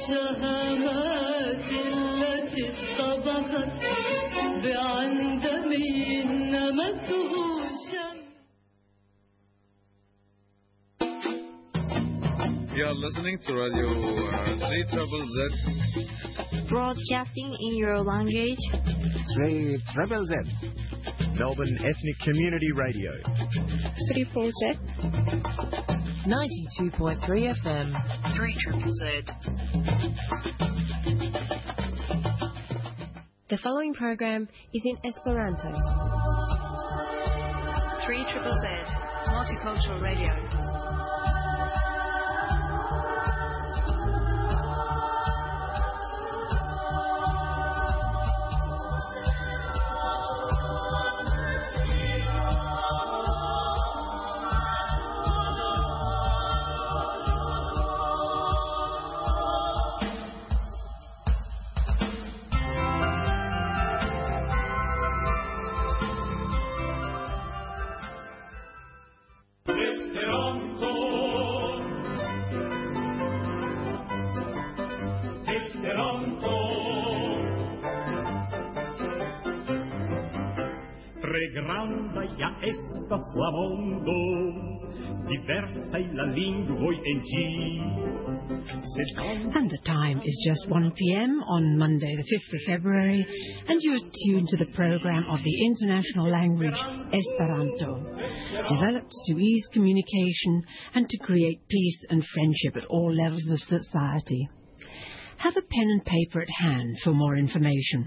الشهامات التي اصطبغت بعندمي نمته الشمس. You're listening to Radio 3ZZZ. Broadcasting in your language. 3ZZZ. Melbourne Ethnic Community Radio. 3ZZZ. 92.3 FM. 3ZZZ. The following program is in Esperanto. 3ZZZ. Multicultural Radio. Estas la mondo, diversaj la lingvoj en ĝi. And the time is just 1 p.m. on Monday, the 5th of February, and you are tuned to the program of the international language Esperanto, developed to ease communication and to create peace and friendship at all levels of society. Have a pen and paper at hand for more information.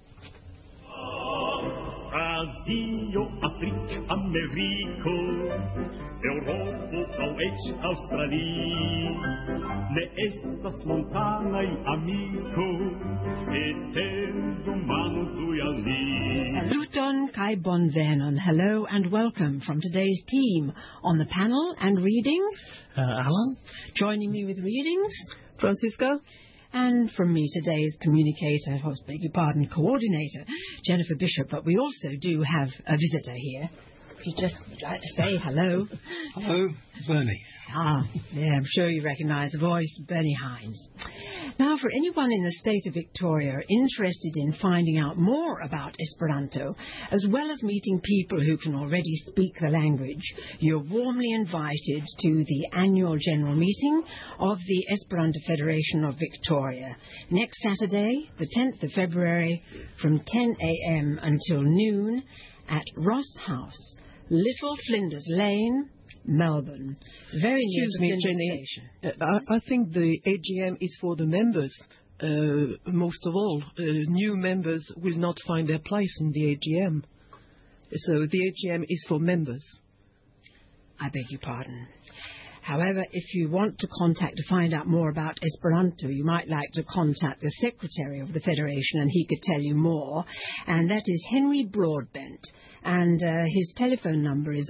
Azio, Afrique, Ameriko, Europo aŭ eĉ Aŭstralio, ne estas montanaj amiko, etendu mano tuj al ni. Saluton kai bonvenon. Hello and welcome from today's team. On the panel and reading, Alan. Joining me with readings, Francisca. And from me, today's communicator, coordinator, Jennifer Bishop. But we also do have a visitor here. If you'd just like to say hello. Hello, Bernie. Yeah, I'm sure you recognise the voice, Bernie Hines. Now, for anyone in the state of Victoria interested in finding out more about Esperanto, as well as meeting people who can already speak the language, you're warmly invited to the annual general meeting of the Esperanto Federation of Victoria next Saturday, the 10th of February, from 10 a.m. until noon at Ross House, Little Flinders Lane, Melbourne. Very near the Flinders Station. I think the AGM is for the members. Most of all, new members will not find their place in the AGM. So the AGM is for members. I beg your pardon. However, if you want to find out more about Esperanto, you might like to contact the Secretary of the Federation and he could tell you more. And that is Henry Broadbent. And his telephone number is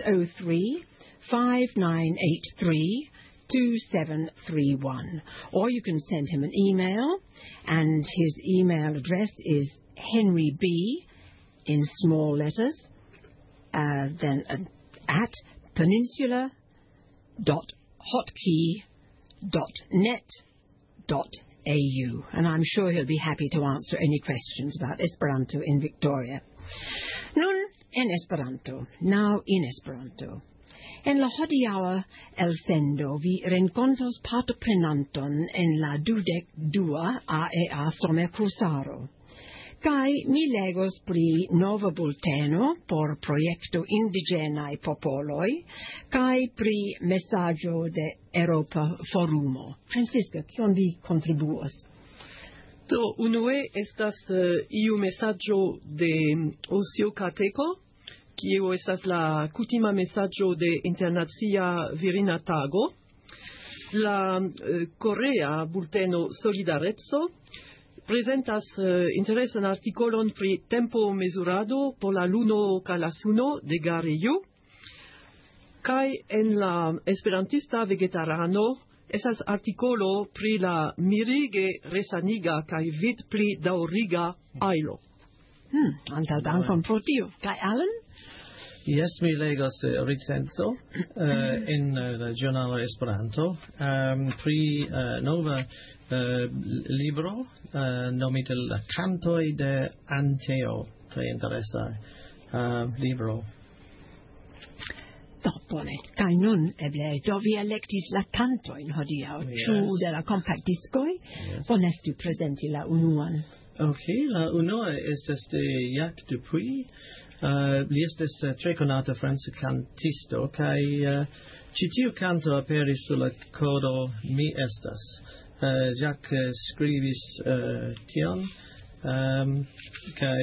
03-5983-2731. Or you can send him an email. And his email address is henryb, in small letters, then at peninsula.hotkey.net.au, and I'm sure he'll be happy to answer any questions about Esperanto in Victoria. Nun en Esperanto, now in Esperanto. En la hodiaŭa elsendo vi renkontos partoprenanton en la 22 AEA Somercruzaro. Kai mi legos pri nova bulteno por proiecto indigenae popoloi, kai pri messaggio de Europa Forumo. Francisca, kion vi contribuos? Do, unue estas iu messaggio de Ocio Cateco, kiu estas la kutima messaggio de Internacia Virina Tago, la Korea bulteno Solidarezzo, presentas interesan artikolon pri tempo mesurado por la luno kaj la suno de Gareju, kaj en la Esperantista Vegetarano estas artikolo pri la mirige resaniga kaj vid pli daŭriga ajlo. Antaŭ dankon pro tio. Kaj Alan? Yes, mi legos recenzo in la giornale Esperanto pri nova libro nomita La Cantoj de Anteo. Tre interesa libro. Bone, kaj nun eble do vi elektis la kantojn hodiaŭ, ĉu de la kompaktdiskoj? Bonestu prezenti la unuan. La unua estas de Jacques Dupuis. Li estas tre konata franca kantisto, kaj ĉi tiu kanto aperis sur la kodo Mi estas. Jacques skribis tion, kaj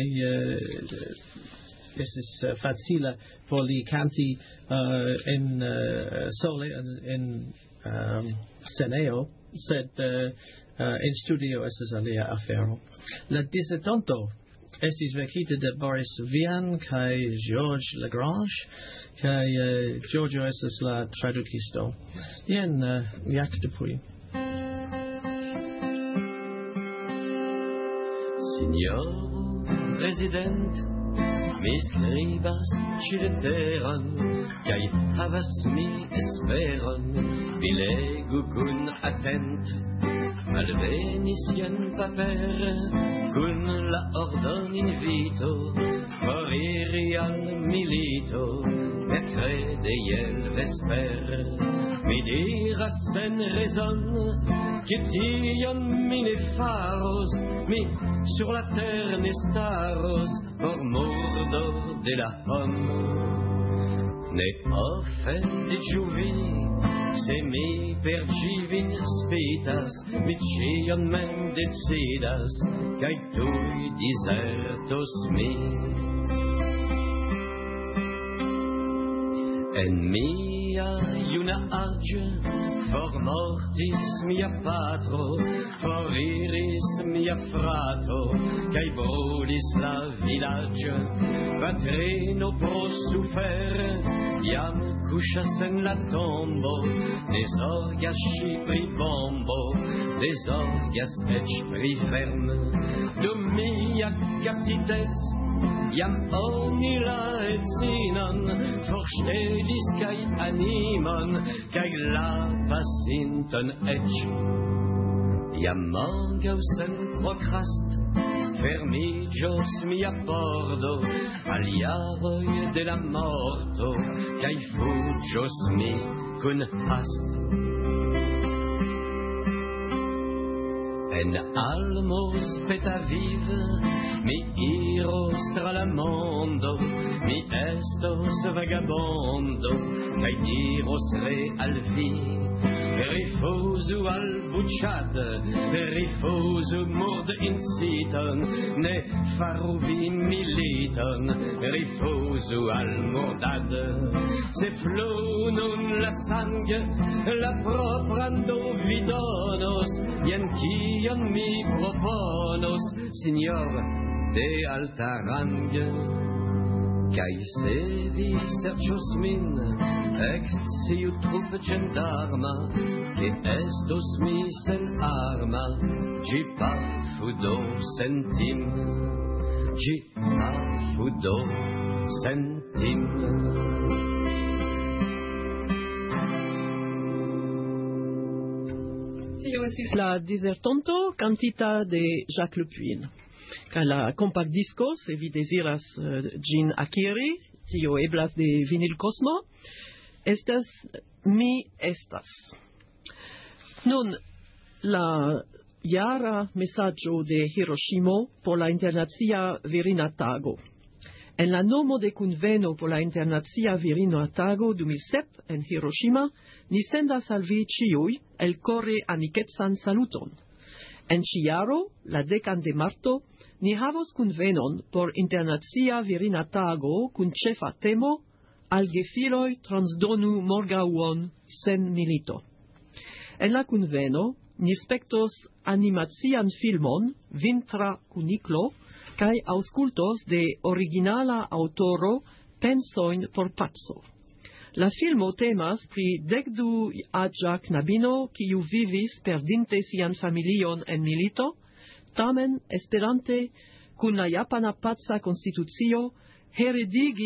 estis facila por li kanti en sole en sceneo, sed en studio estas alia afero. La disertonto estis vekita de Boris Vian kaj Georges Lagrange, kaj Giorgio estas la tradukisto. Jen Jacques Dupuis. Signor President, mi skribas ĉi leteron, kaj havas mi esperon, vi legu kun atente. Alvenis jen paper, kun la ordon invito, foriri al milito, mercredi el vesper. Mi diras sen rezon, che tion mi ne faros, mi sur la terre ne staros, por murdo de la homme. Ne ofendiĝu vi, se mi per ĝi vin spitas, mi ĉion mem decidas, kaj tuj dizertos mi. En mia juna aĝo formortis mia patro, foriris mia frato, kaj brulis la vilaĝo. Patrino pro sufere jam kuŝas en la tombo, dezorgas ŝi pri bombo, dezorgas eĉ pri ferme. Dum mia kaptitec jam oni la edzinon forŝtelis kaj animon, kaj la pasinton eĉ. Jam morgaŭ sen prokrast fermiĝos mia pordo al jaroj de la morto, kaj fuĝos mi kun hast. En almos peta vive mi iros tra la mondo, mi estos vagabondo, kaj diros re al vi. Rifuzu al buĉade, rifuzu mordinciton, ne faru vi militon, rifuzu al mordade. Se flu nun la sangue, la propran do vi donos, jen kion mi proponos, signor de alta range. Kaj se vi serĉos min, eksciu trupe ĝendarma, ke estos mi sen arma, ĝi pafu do sen tim, ĝi pafu do sen tim. Tio estis la disertonto cantita de Jacques Dupuis. Kaj la kompaktdisko, se vi deziras ĝin akiri, tio eblas de Vinil Cosmo, estas Mi estas. Nun, la jara mesaĝo de Hiroŝimo por la Internacia Virina Tago. En la nomo de kunveno por la Internacia Virina Tago 2007 en Hiroŝima, ni sendas al vi ĉiuj elkore amikecan saluton. En ĉi jaro, la 10 de marto, ni havos kunvenon por Internacia Virina Tago kun ĉefa temo Al gefiloj transdonu morgaŭon sen milito. En la kunveno ni spektos animacian filmon Vintra kuniklo kaj aŭskultos de originala aŭtoro Pensojn por paco. La filmo temas pri 12-aĝa knabino kiu vivis perdinte sian familion en milito, tamen esperante kun la japana paca konstitucio heredigi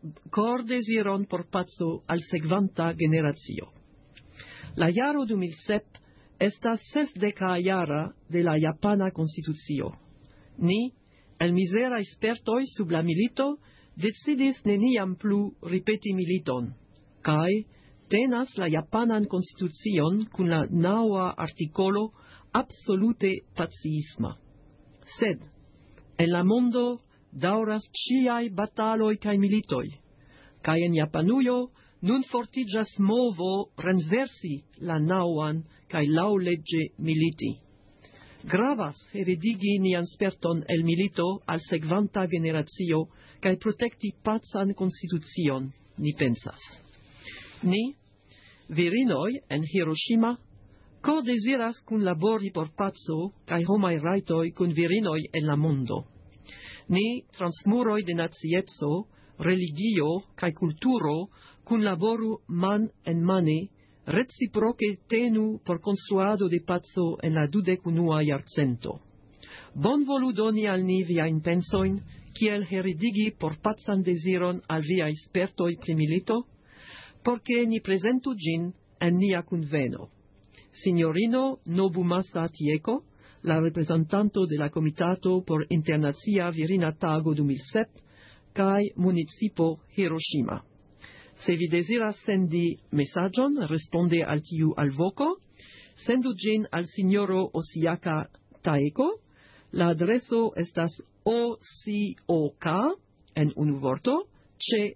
desiron por paco al sekvanta generacio. La jaro 2007 estas 60 jara de la japana konstitucio. Ni, el misera spertoj sub la milito, decidis neniam plu ripeti militon, kaj tenas la japanan konstitucion kun la naŭa artikolo absolute paciisma. Sed, en la mondo daŭras ĉiaj bataloj kaj militoj, kaj en Japanujo nun fortiĝas movo renversi la naŭan kaj laŭleĝe militi. Gravas heredigi nian sperton el milito al sekvanta generacio kaj protekti pacan konstitucion, ni pensas. Ni, virinoj en Hiroshima, deziras kunlabori por paco kaj homaj rajtoj kun virinoj en la mondo. Ni, transmuroj de nacieco, religio kaj kulturo, kunlaboru man en mane, reciproke tenu por konstruado de paco en la 21. jarcento. Bonvolu doni al ni viajn pensojn, kiel heredigi por pacan deziron al viaj spertoj pri milito, porque ni prezentu ĝin en nia kunveno. Signorino Nobumasa Tieko, la reprezentanto de la Komitato por Internacia Virina Tago 2007, kaj municipo Hiroshima. Se vi deziras sendi mesaĝon, responde al tiu alvoko, sendu ĝin al signoro Osiaka Taeko. La adreso estas OCOK, en unu vorto, ĉe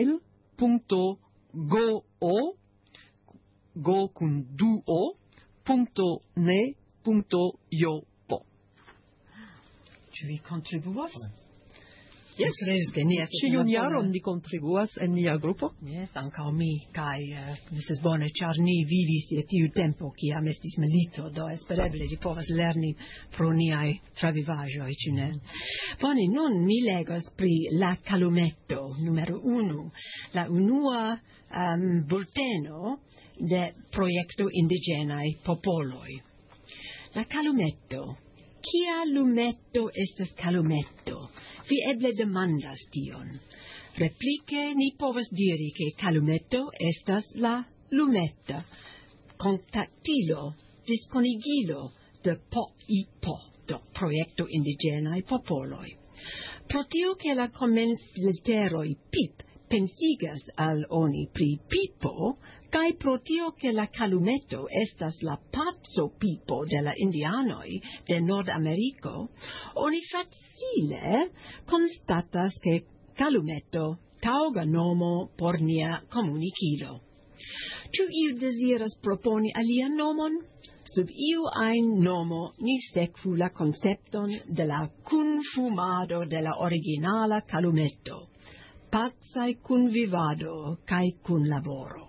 mail.go, go kun du o, .ne.jopo. Ĉu vi kontribuas? Yes. Ĉiun jaron ni kontribuas en nia grupo. Yes, ankaŭ mi kaj Mrs. Bone, ĉar ni vivis je tiu tempo kiam estis milito, do espereble ĝi povas lerni pro niaj travivaĵoj, ĉu ne? Bone, nun mi legos pri la Calumetto numero 1, la unua bulteno de projekto indiĝenaj popoloj. La Calumetto. Kia lumetto estas Calumetto? Vi eble demandas tion. Replike ni povas diri ke Calumetto estas la lumetta, kontaktilo, diskonigilo de POIPO, do projekto indiĝenaj popoloj. Pro tio ke la komencliteroj PIP pensigas al oni pri pipo, kaj pro tio ke la Calumetto estas la paco pipo de la indianoj de Nordameriko, oni facile konstatas ke Calumetto taŭga nomo por nia komunikilo. Ĉu iu deziras proponi alian nomon? Sub iu ajn nomo ni sekvu la koncepton de la kunfumado de la originala Calumetto. Pacaj kunvivado kaj kunlaboro.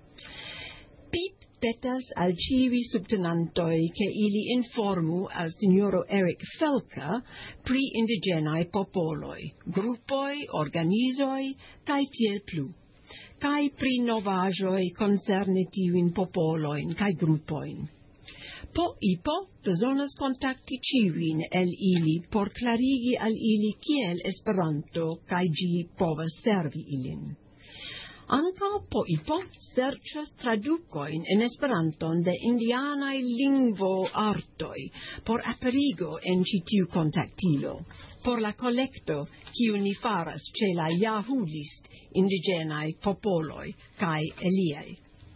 PIP petas al ĉiuj subtenantoj ke ili informu al sinjoro Eric Felker pri indiĝenaj popoloj, grupoj, organizoj kaj tiel plu, kaj pri novaĵoj koncerne tiujn popolojn kaj grupojn. POIPO bezonas kontakti ĉiujn el ili por klarigi al ili kiel Esperanto kaj ĝi povas servi ilin. Ankaŭ POIPO serĉas tradukojn en Esperanton de indianaj lingvoartoj por aperigo en ĉi tiu kontaktilo, por la kolekto kiu ni faras ĉe la Yahoo list indiĝenaj popoloj kaj aliaj.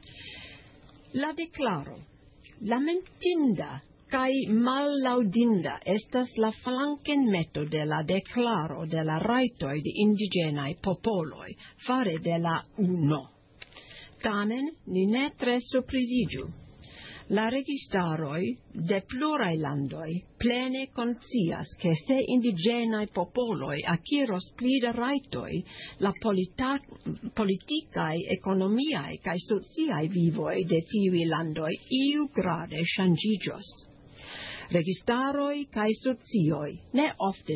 La deklaro. Lamentinda kaj mallaŭdinda estas la flankenmeto de la deklaro de la rajtoj de indiĝenaj popoloj fare de la UNO. Tamen ni ne tre surpriziĝu. La registaroj de pluraj landoj plene konscias ke se indiĝenaj popoloj akiros pli da rajtoj, la politikaj, ekonomiaj kaj sociaj vivoj de tiuj landoj iugrade ŝanĝiĝos. Registaroj kaj socioj ne ofte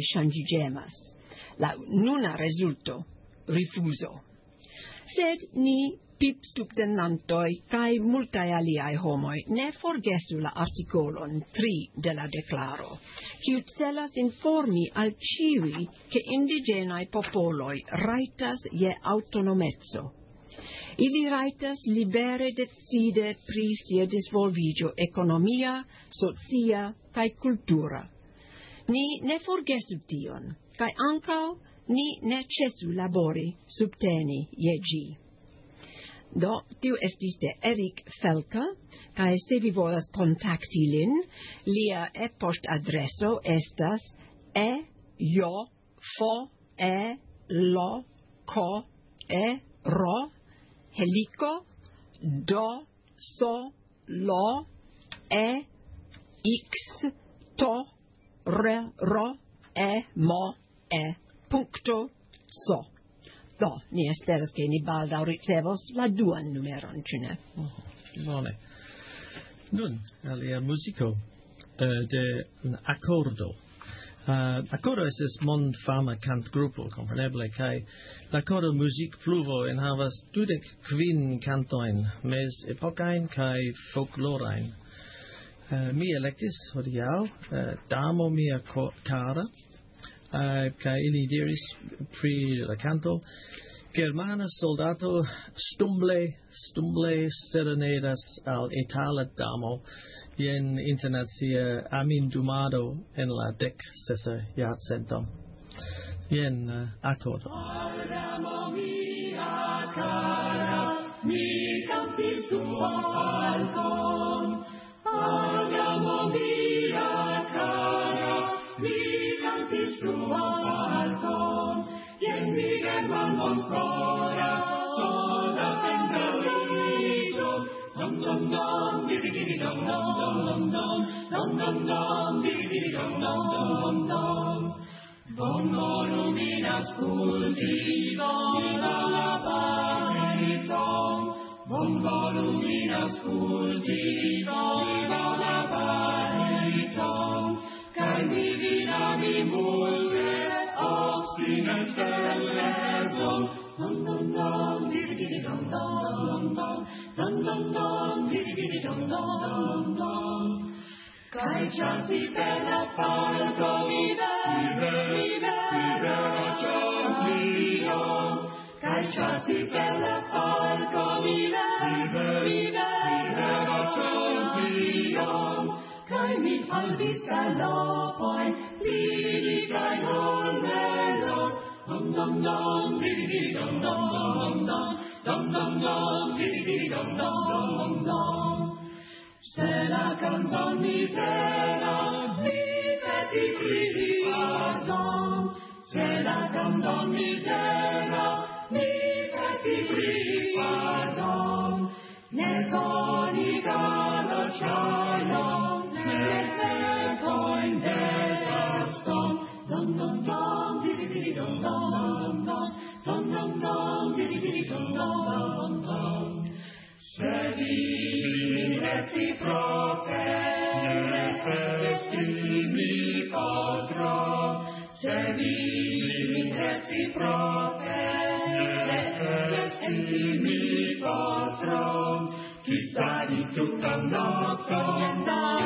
ŝanĝiĝemas. La nuna rezulto, rifuzo. Sed ni pipstuptenantoi kai multae aliae homoi ne forgesu la articolon 3 de la declaro, quiut celas informi al ciui che indigenae popoloi raitas je autonomezzo. Ili raitas libere decide pri sia disvolvigio economia, socia kai cultura. Ni ne forgesu tion, kai ancao ni ne cesu labori subteni je gi. Do, tiu estis de Erik Felka, kai se vi volas kontakti lin, lia e-post adreso estas ro helico do so lo x to ro mo puncto so. Do, ni esperas che ni baldaŭ ricevos la duan numeron, ĉu ne? Bone. Nun, alia muziko de Accordo. Accordo estas mondfama kantgrupo, kompreneble, kaj la Accordo muzikpluvo enhavas 25 kantojn, mezepokajn kaj folklorajn. Mi elektis hodiaŭ Damo mia kara, kaj ili diris pri la canto Germana soldato stumble serenadas al itala damo jen internacia amindumado en la 16 jarcento. Jen Accordo. Damo mia cara, mi cantis suam falcon. Damo mia cara, mi cantis suam falcon. Jen videmam ancora, sola pendelito. Dum dum dum, didi didi dum dum dum dum dum dum dum, didi didi dum dum dum dum. Bonvolu min asculti, viva la pariton. Bonvolu min asculti, viva la pariton. Kai mi vidami multe, obstines celleton. Dum dum dum, didi didi dum dum dum dum. Dum dum dum, didi didi dum dum dum. Kai chanti per la falco, vive la champion. Kai chanti per la falco, vive la champion. Kai mi albis galopoi, lili kai ondelo. Dum dum dum, didi didi dum dum dum dum. Dum dum dum, didi didi dum dum dum dum. Se la canzon misera, mi peti cridi pardon. Se la canzon misera, mi peti cridi pardon. Ne coni galo chayon, ne tempoin de gaston. Dum dum dum, didi didi dum dum dum. Dum dum dum, didi didi dum dum dum. Se vi reciproche ne estimi patro, se vi reciproche ne estimi patro, chissà di tutam noctem,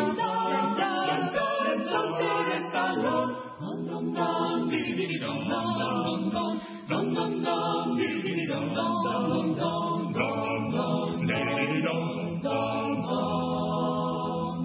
dum restallon, dum dum didi didi dum dum dum. Dum dum dum, didi didi dum dum dum dum dum dum, didi dum dum dum.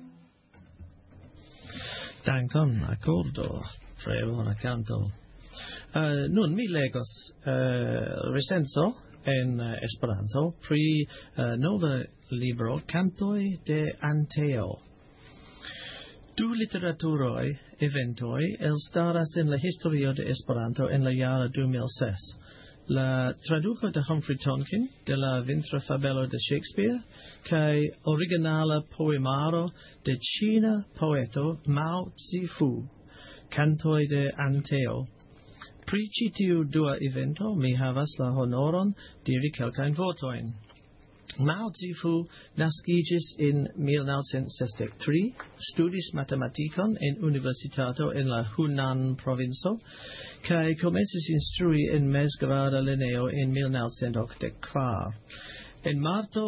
Dankon, Accordo, tre bona canto. Nun mi legos recenso en Esperanto pri nova libro Cantoi de Anteo. Du literaturoi eventoi elstaras en la historio de Esperanto en la jaro 2006. La traduco de Humphrey Tonkin de la Vintra fabelo de Shakespeare kai originala poemaro de China poeto Mao Tse-fu, Cantoi de Anteo. Pri ĉi tiu dua evento mi havas la honoron diri kelkajn vortojn. Mao Zifu naskiĝis en 1963, studis matematikon en universitato en la Hunan-provinco kaj komencis instrui en mezgrada lernejo en 1984. En marto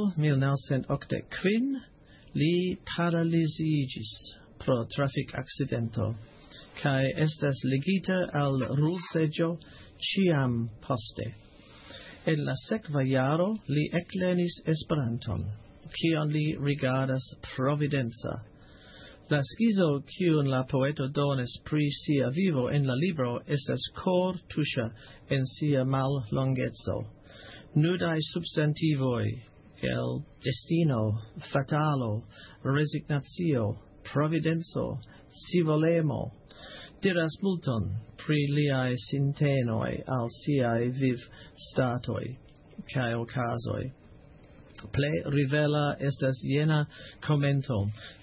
1985 li paraliziĝis pro trafikakcidento kaj estas ligita al rulseĝo ĉiam poste. En la sekva jaro li eklernis Esperanton, kion li rigardas providenca. La skizo kiun la poeto donis pri sia vivo en la libro estas kortuŝa en sia mallongeco. Nudaj substantivoj kiel destino, fatalo, rezignacio, providenco, scivolemo diras multon pri liaj sintenoj al siaj vivstatoj kaj okazoj. Plej rivela estas jena komento: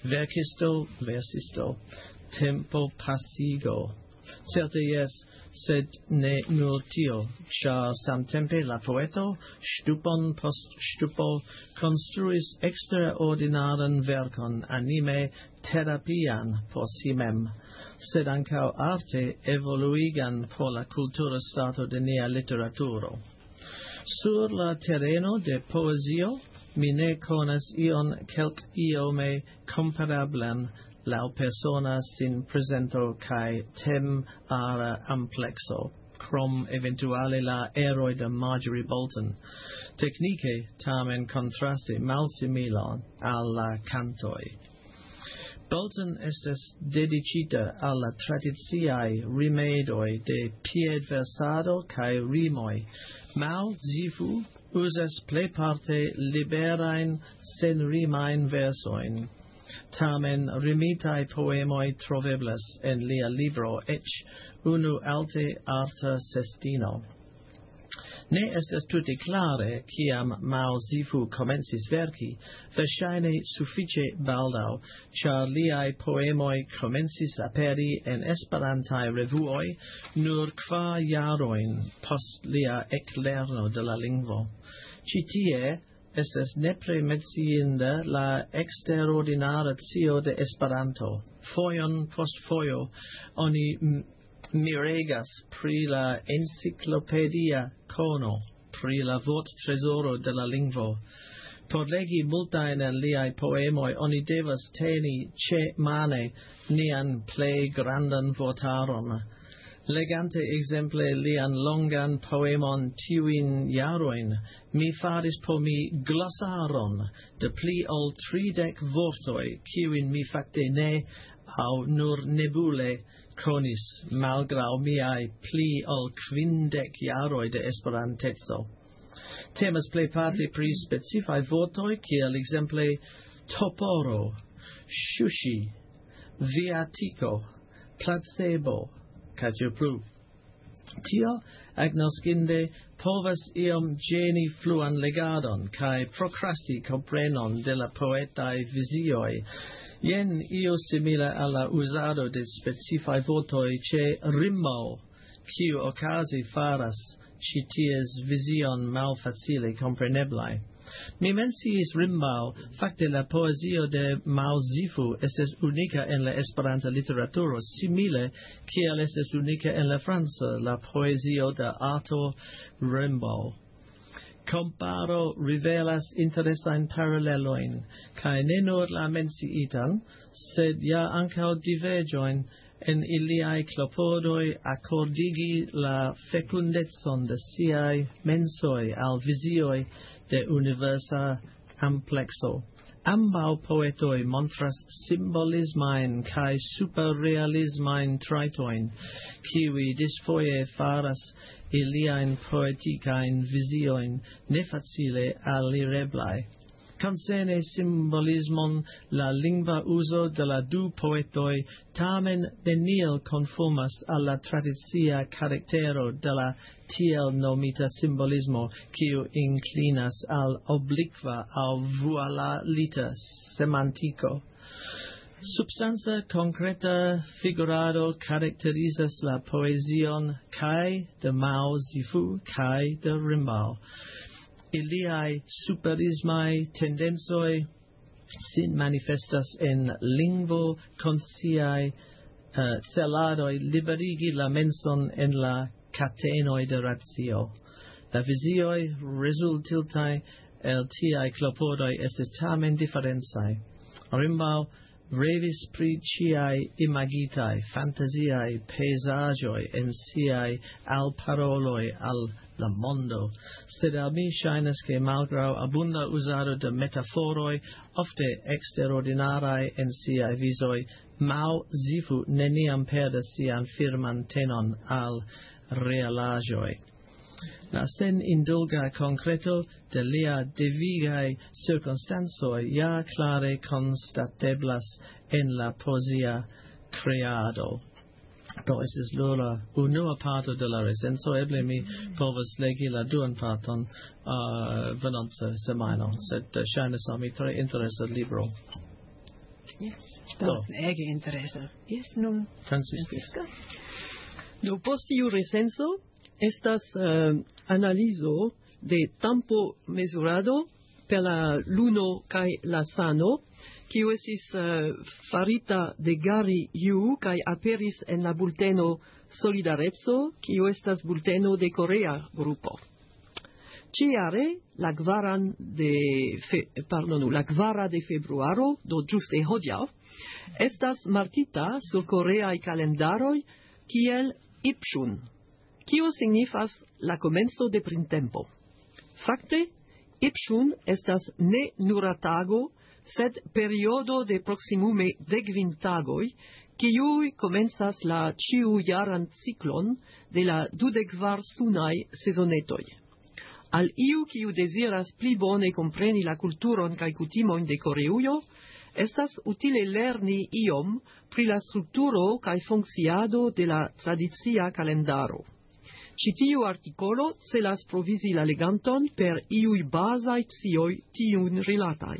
versisto, tempo pasigo. Certe jes, sed ne nur tio, ĉar samtempe la poeto ŝtupon post ŝtupo konstruis eksterordinaran verkon anime terapian por si mem, sed ankaŭ arte evoluigan por la kultura stato de nia literaturo. Sur la tereno de poezio mi ne konas ion iome komparablan laŭ persona sin presento kaj tem-ara amplekso, krom eventuale la eroj de Marjorie Bolton, teknike tamen kontraste malsimilon al la kantoj. Bolton estas dediĉita al la tradiciaj rimedoj de piedversado kaj rimoj. Mao Zifu uzas plejparte liberajn senrimajn versojn. Tamen rimitaj poemoj troveblas en lia libro eĉ unu alte arta sestino. Ne estas tute klare kiam Mao Zifu komencis verki, verŝajne sufiĉe baldaŭ, ĉar liaj poemoj komencis aperi en esperantaj revuoj nur 4 jarojn post lia eklerno de la lingvo. Ĉi tie estas nepre menciinda la eksterordinara scio de Esperanto. Fojon post fojo oni miregas pri la enciklopedia kono, pri la vorttresoro de la lingvo. Por legi multajn el liaj poemoj oni devas teni ĉe mane nian plej grandan vortaron. Legante exemple lian longan poemon tiujn jarojn, mi faris por mi glosaron de pli ol 30 vortoj, kiujn mi fakte ne aŭ nur nebule konis, malgraŭ miaj pli ol 50 jaroj de esperanteco. Temas plejparte pri specifaj vortoj, kiel exemple toporo, ŝuŝi, viatiko, placebo, kaj tio plu. Tio agnoskinde povas iom ĝeni fluan legadon kaj prokrasti komprenon de la poetaj vizioj. Jen io simila al la uzado de specifaj vortoj ĉe rimo, kiu okaze faras ĉi ties vizion malfacile kompreneblaj. Mi menciis Rimbaud, fakte la poezio de Mao Zifu estes unika en la Esperanta literaturo, simile kiel estes unika en la franca la poezio de Arthur Rimbaud. Comparo rivelas interesajn paralelojn, kaj ne nur la menciitan, sed ja ankaŭ diverĝojn en iliaj klopodoj akordigi la fekundecon de siaj mensoj al vizioj de universa amplekso. Ambaŭ poetoj montras simbolismajn kaj superrealismajn trajtojn, kiuj disfoje faras iliajn poetikajn viziojn nefacile alireblaj. Concerne simbolismon, la lingva uzo de la du poetoj tamen neniel konformas al la tradicia karaktero de la tiel nomita simbolismo, kiu inclinas al oblikva aŭ vualalita semantiko. Substanca concreta figurado karakterizas la poezion kaj de Mao Zifu kaj de Rimbaud. iliae superismae tendensoi sin manifestas en lingvo consciae celadoi liberigi la menson en la catenoi de ratio. La visioi resultiltae el tiae clopodoi estis tamen differenzae. Rimbau revis pri ciae imagitae, fantasiae, peisagioi en siae al paroloi al la mondo, sed al mi shainas che malgrau abunda usado de metaforoi, ofte extraordinarae en siae visoi, mau zifu neniam perdas sian firman tenon al realagioi. La sen indulga concreto de lia devigae circunstansoi ja clare constateblas en la poesia creado. Do estis lura unua parto de la recenso, eble mi povas legi la duan parton venonta semajno, sed ŝajnas al mi tre interesa libro. Yes, ege interesa. Yes, nun Francisca. Do post tiu recenso estas analizo de tempo mesurado per la luno kaj la sano, kiu estis farita de Gary Yu kaj aperis en la bulteno Solidareco, kiu estas bulteno de Korea grupo. Ĉiare la kvara de februaro, do ĝuste hodiaŭ, estas markita sur koreaj kalendaroj kiel Ipshun, kio signifas la komenco de printempo. Fakte, Ipshun estas ne nura tago, sed periodo de proximume 10 tagoj, kiuj komencas la ĉiujaran ciklon de la 24 sunaj sezonetoj. Al iu kiu deziras pli bone kompreni la kulturon kaj kutimojn de Koreujo, estas utile lerni iom pri la strukturo kaj funkciado de la tradicia kalendaro. Ĉi tiu artikolo celas provizi la leganton per iuj bazaj scioj tiujn rilataj.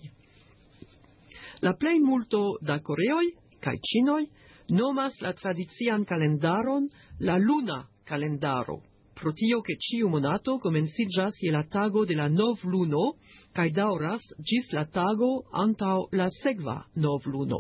La plej multo da koreoj kaj ĉinoj nomas la tradician kalendaron la luna kalendaro, pro tio ke ĉiu monato komenciĝas je la tago de la novluno kaj daŭras ĝis la tago antaŭ la sekva novluno.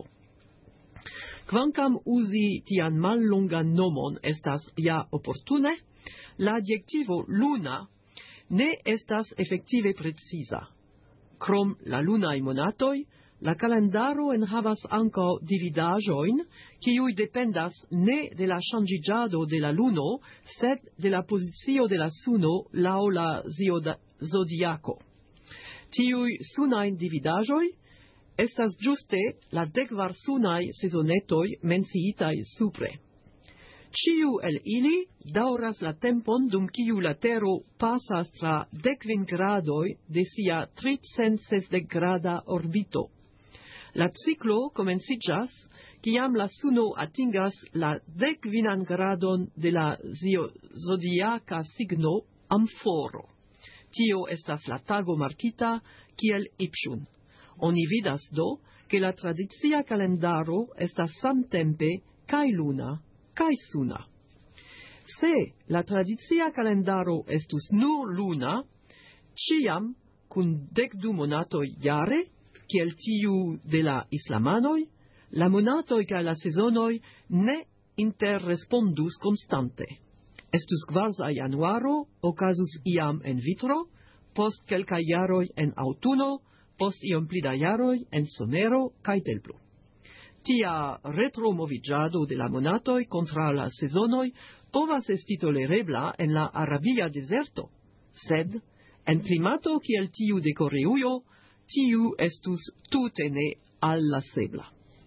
Kvankam uzi tian mallongan nomon estas ja oportune, la adjektivo luna ne estas efektive preciza. Krom la lunaj monatoj, la kalendaro enhavas ankaŭ dividaĵojn, kiuj dependas ne de la ŝanĝiĝado de la luno, sed de la pozicio de la suno laŭ la zodiako. Tiuj sunaj dividaĵoj estas ĝuste la 10 sunaj sezonetoj menciitaj supre. Ĉiu el ili daŭras la tempon dum kiu la Tero pasas tra 10 gradoj de sia 360-grada orbito. La ciklo komenciĝas kiam la suno atingas la 10 gradon de la zodiaka signo Amforo. Tio estas la tago markita kiel Ipshun. Oni vidas do, ke la tradicia kalendaro estas samtempe kaj luna kaj suna. Se la tradicia kalendaro estus nur luna, ĉiam kun 12 monatoj jare, kiel tiu de la islamanoj, la monatoj kaj la sezonoj ne interrespondus konstante. Estus kvaza januaro, okazus iam en vitro, post kelkaj jaroj en aŭtuno, post iom pli da jaroj en somero kaj del plu. Tia retromoviĝado de la monatoj kontraŭ la sezonoj povas esti tolerebla en la arabia dezerto, sed en klimato kiel tiu de Koreujo, tiu estus tute ne allasebla.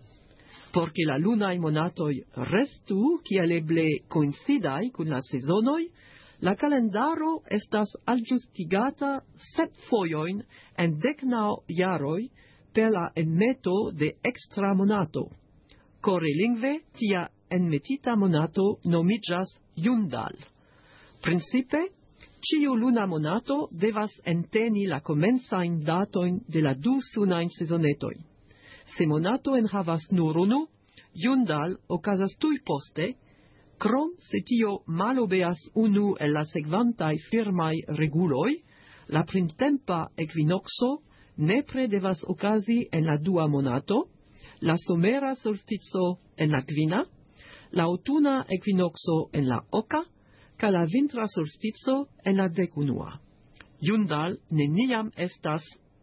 Por ke la lunaj monatoj restu kiel eble koincidaj kun la sezonoj, la kalendaro estas aljustigata 7 fojojn en 19 jaroj per la enmeto de extra monato. Korelingve tia enmetita monato nomiĝas Jundal. Principe, ĉiu luna monato devas enteni la komencajn datojn de la 2 sunajn sezonetoj. Se monato enhavas nur unu, Jundal okazas tuj poste, krom se tio malobeas unu el la sekvantaj firmaj reguloj, La printempa equinoxo nepre devas okazi en la dua monato, la somera solstico en la kvina, la autuna equinoxo en la oka, ca la vintra solstico en la dekunua. Jundal neniam estas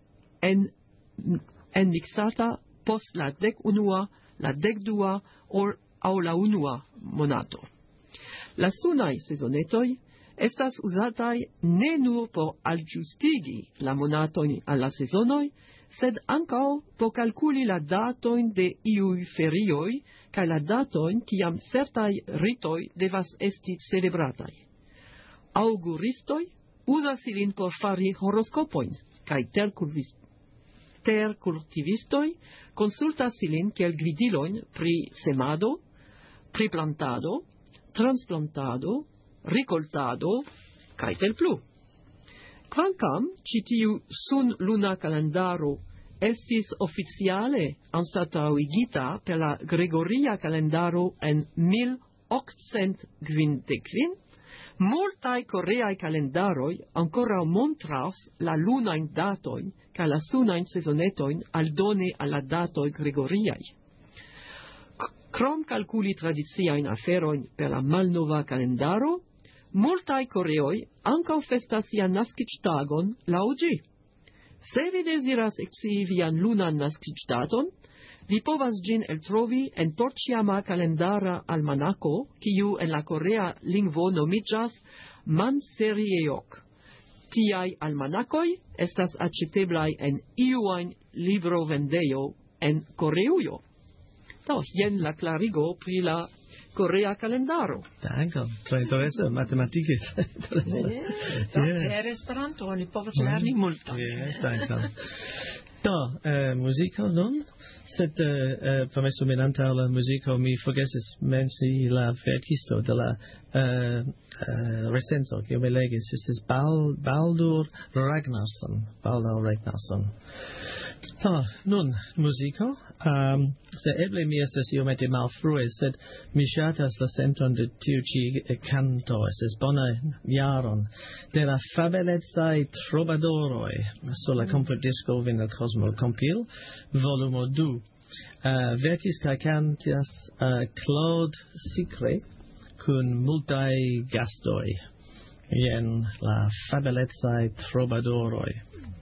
enmixata post la dekunua, la dekdua aŭ la unua monato. La sunaj sezonetoj estas uzataj ne nur por aljustigi la monatojn al la sezonoj, sed ankaŭ por kalkuli la datojn de iuj ferioj kaj la datojn kiam certaj ritoj devas esti celebrataj. Aŭguristoj uzas ilin por fari horoskopojn kaj terkultivistoj konsultas ilin kiel gvidilojn pri semado, pri plantado, transplantado, rikoltado kaj tel plu. Kvankam ĉi tiu sun-luna kalendaro estis oficiale anstataŭigita per la Gregoria kalendaro en 1859, multaj koreaj kalendaroj ankoraŭ montras la lunajn datojn kaj la sunajn sezonetojn aldone al la datoj gregoriaj. Krom kalkuli tradiciajn aferojn per la malnova kalendaro, multaj koreoj ankaŭ festas sian naskiĝtagon laŭ ĝi. Se vi deziras ekscii vian lunan naskiĝdaton, vi povas ĝin eltrovi en porĉiama kalendara almanako, kiu en la korea lingvo nomiĝas Manseriejok. Tiaj almanakoj estas aĉeteblaj en iu ajn livrovendejo en Koreujo. Do, jen la klarigo pri la korea kalendaro. Danke, tre interesse, matematike. Per Esperanto oni povas lerni multon. Danke. Do, muziko nun, sed permesu min antaŭ la muziko mi forgesis menci la verkisto de la recenzo, kiu mi legis, estis Baldur Ragnarsson. Nun, muziko. Se eble mi estas iomete malfrue, sed mi ŝatas la senton de tiu ĉi kanto, estas bona jaron, de la fabelecaj trovadoroj, sur la komputdisko Vinyl Cosmo Compil, volumo 2. Verkis kaj kantas Claude Sicre kun multaj gastoj. Jen la fabelecaj trovadoroj.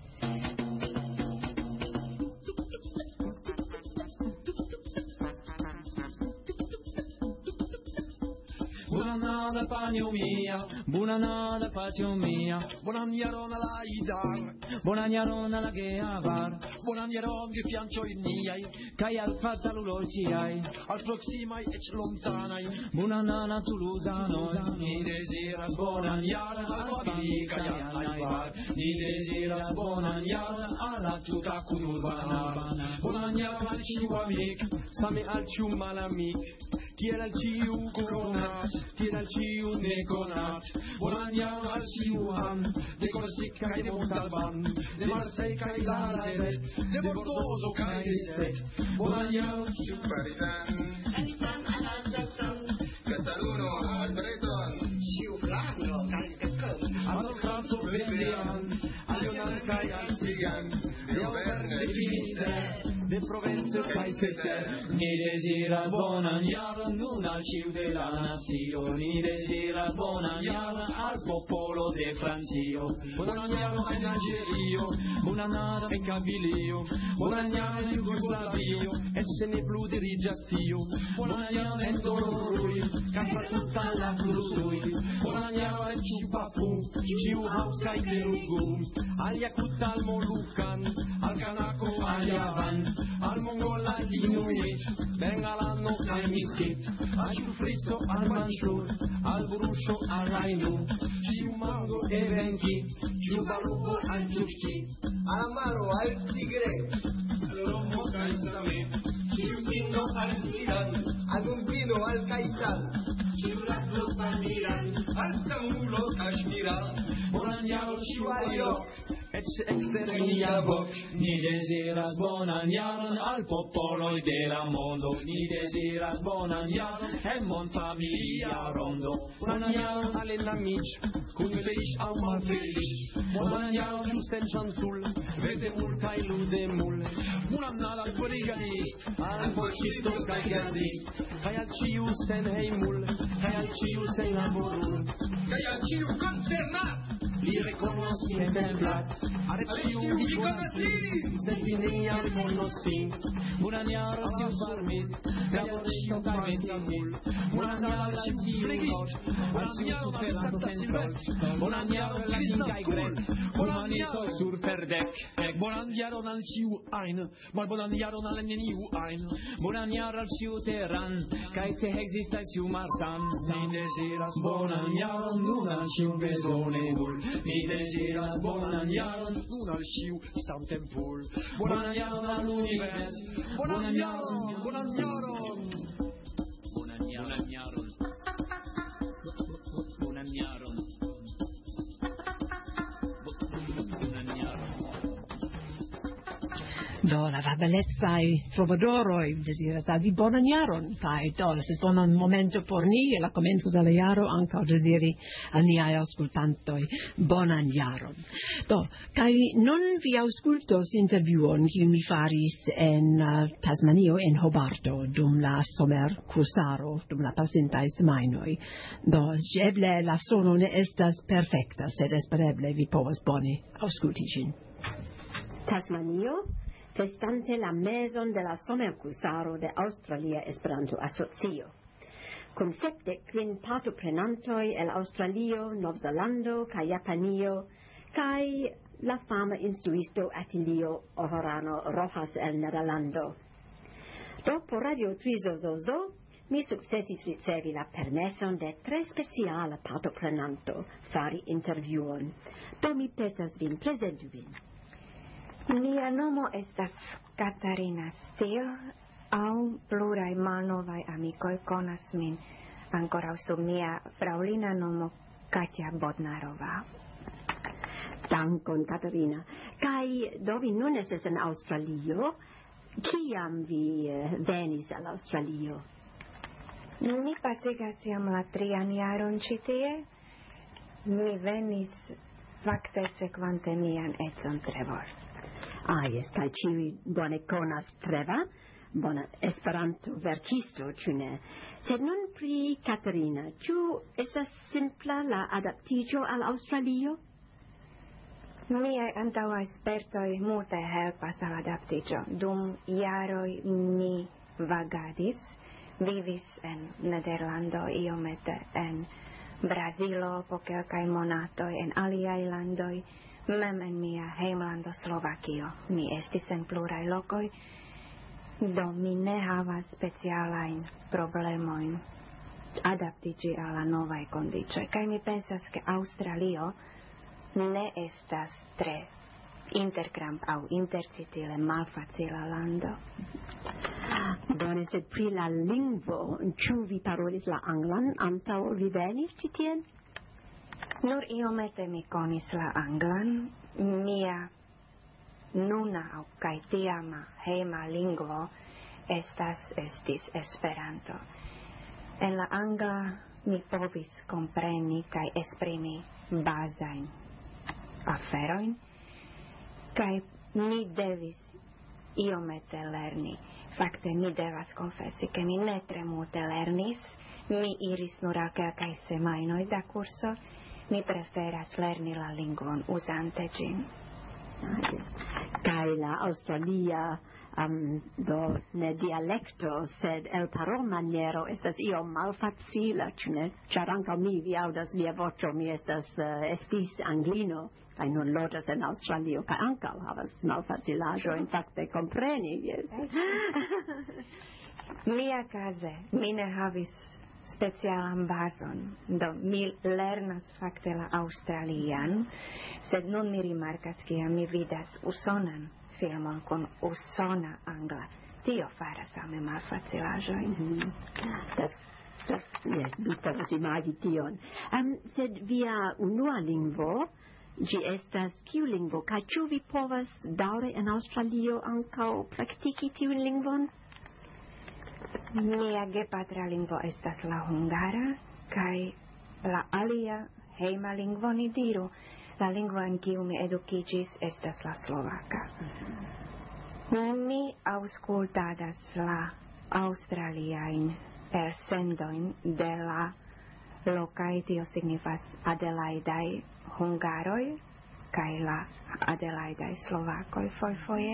Buonanotte patio mia, buon'anjaron alla idar, buon'anjaron alla geavar, buon'anjaron che fiancio in niai, kai al fattalulo ciai, al proximai ec lontanai, buon'anana tuluzano, ni desiras buon'anjar al mobili kai al ni desiras buon'anjar alla tuta kunurbana, buon'anjar al ciu amic, same al ciu malamic, tiel al ciu conat, tiel al ciu neconat, buon'anjan al ciu am, de Corsica e de Montalban, de Marseille cae Lazaret, de Bordoso cae de Set, buon'anjan ciu Paritan, Alitan al-Alzatan, Cataluno al Breton, ciu Flavio cae de Col, al Franzo Vendean, al Leonan cae al Zigan, de Auvergne de Finisterre, de Provence cae Seter, ni desiras buon'anjan nun al ciu de la natio, ni desiras buon'anjan al popolo de Francio, buon'anjan en Algerio, buon'anjan en Cabilio, buon'anjan en Jugoslavio, en Seneblu dirigas tio, buon'anjan en Dorui, canta tutta la crusui, buon'anjan en Chupapu, ciu Haus cae Telugu, al Yakut al Moluccan, al Kanako al Yavan, al Mongol al Inuit, Bengalano cae Miskit, al Friso al Manchur, al Bruscio al Rainu, ciu Mango e Venki, ciu Balubo al Ciucci, al Amaro al Tigre, al Romo cae Same, ciu Sino al Zidan, al Umbino al Caizal, ciu Raglos al Miran, al Tamulo Kashmiran, buon'anjan ciu Ayok, exteria voc, ni desiras bonan jaron al popoloj de la mondo, ni desiras bonan jaron en mondfamilia rondo. Bonan jaron al enamiĝ, kun feliĉ aŭ malfeliĉ, bonan jaron ĉu sen ŝancul, vetemul kaj ludemul, bonan al brigadist, al poŝtisto kaj gardist, kaj al ĉiu senhejmul, kaj al ĉiu senlaborul, kaj al ĉiu konsternat. Li reconoci en el plat, areciu vi conosci, sed vi neniam conosci. Bonan jaron ciu farmis, laboristo kaj vesamul, bonan jaron ciu flegis, al ciu superanto sentrol, bonan jaron latin kaj grek, humanito sur ferdek, bonan jaron al ciu ajn, malbonan jaron al neniu ajn, bonan jaron al ciu terran, kaj se ekzistas ciu marsan, ni deziras bonan jaron nun al ciu bezonebul. Mi desiras bonan jaron nun al ĉiu samtempul. Bonan jaron al l'univers. Bonan jaron, bonan jaron. Bonan jaron. Bonan jaron. Bonan jaron. Do la fabelezaj trovadoroj deziras al vi bonan jaron, kaj do estas bonan momento por ni, la komenco de la jaro, ankaŭ deziri al niaj aŭskultantoj bonan jaron. Do, kaj nun vi aŭskultos intervjuon, kiun mi faris en Tasmanio, en Hobarto, dum la somerkursaro, dum la pasintaj semajnoj. Do, eble la sono ne estas perfekta, sed espereble vi povas bone aŭskulti ĝin. Tasmanio, festante la meson de la somerkursaro de Australia Esperanto Asocio. Kun 75 partoprenantoj el Aŭstralio, Novzelando kaj Japanio, kaj la fama instruisto Atilio Ohorano Rojas el Nederlando. Do por Radio Trizozozo mi sukcesis ricevi la permeson de tre speciala partoprenanto fari intervjuon. Do mi petas vin prezentu vin. Mia nomo estas Katarina Stil, aŭ pluraj malnovaj amikoj konas min ankoraŭ sub mia fraŭlina nomo Katja Bodnarova. Dankon, Katarina. Kaj do vi nun estas en Aŭstralio? Kiam vi venis al Aŭstralio? Mi pasigas jam la 3. jaron ĉi tie. Mi venis fakte sekvante mian edzon Trevor. Jes, kaj ĉiuj bone konas Treva, bona Esperanto verkisto, ĉu ne? Sed nun pri Katarina, ĉu estas simpla la adaptiĝo al Aŭstralio? Miaj antaŭaj spertoj multe helpas al adaptiĝo. Dum jaroj mi vagadis, vivis en Nederlando, iomete en Brazilo, po kelkaj monatoj en aliaj landoj, mem en mia hejmlando Slovakio. Mi estis en pluraj lokoj, do mi ne havas specialajn problemojn adaptiĝi al la novaj kondiĉoj. Kaj mi pensas, ke Aŭstralio ne estas tre interkramp aŭ intercitile malfacila lando. Bone, sed pri la lingvo, ĉu vi parolis la anglan antaŭ vi venis ĉi tien? Nur iomete mi konis la anglan. Mia nuna kaj tiama hejma lingvo estis Esperanto. En la angla mi povis kompreni kaj esprimi bazajn aferojn, kaj mi devis iomete lerni. Fakte mi devas konfesi, ke mi ne tre multe lernis. Mi iris nur al kelkaj semajnoj da kurso. Mi preferas lerni la lingvon uzante ĝin. Kaj la aŭstralia do ne dialekto, sed el parolmaniero estas iom malfacila, ĉu ne? Ĉar ankaŭ mi, vi aŭdas via voĉo, mi estis anglino, kaj nun loĝas en Aŭstralio, kaj ankaŭ havas malfacilaĵojn fakte kompreni. Miakaze mi ne havis specialan bazon, do mi lernas fakte la aŭstralian, sed nun mi rimarkas, kiam mi vidas usonan filmon kun usona angla. Tio faras al mi malfacilaĵojn. Mi povas imagi tion. Sed via unua lingvo Ĝi estas kiu lingvo? Kaj ĉu vi povas daŭre en Aŭstralio ankaŭ praktiki tiun lingvon? Mia gepatra lingvo estas la hungara, kaj la alia hejma lingvo, ni diru, la lingvo en kiu mi edukiĝis estas la slovaka. Mi aŭskultadas la aŭstraliajn elsendojn de la lokaj, tio signifas adelaidaj hungaroj kaj la adelaidaj slovakoj foje,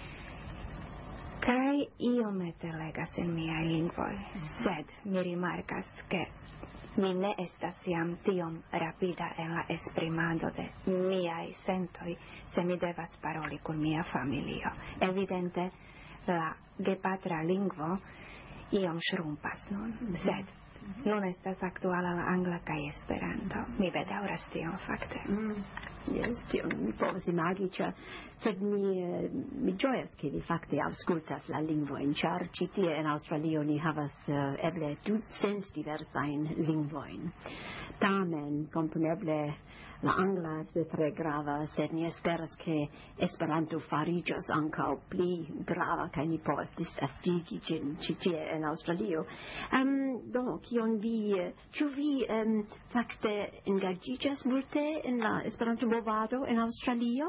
kaj iomete legas en miaj lingvoj, sed mi rimarkas, ke mi ne estas jam tiom rapida en la esprimado de miaj sentoj, se mi devas paroli kun mia familio. Evidente, la gepatra lingvo iom ŝrumpas nun, sed nun estas aktuala la angla kaj Esperanto. Mi bedaŭras tion fakte. Jes, tion mi povas imagi, sed mi ĝojas, ke vi fakte aŭskultas la lingvojn, ĉar ĉi tie en Aŭstralio ni havas eble 200 diversajn lingvojn. Tamen, kompreneble, la angla estas tre grava, sed ni esperas, ke Esperanto fariĝos ankaŭ pli grava kaj ni povas disvastigi ĝin ĉi tie en Aŭstralio. Do, kion ĉu vi fakte engaĝiĝas multe en la Esperanto-movado en Aŭstralio?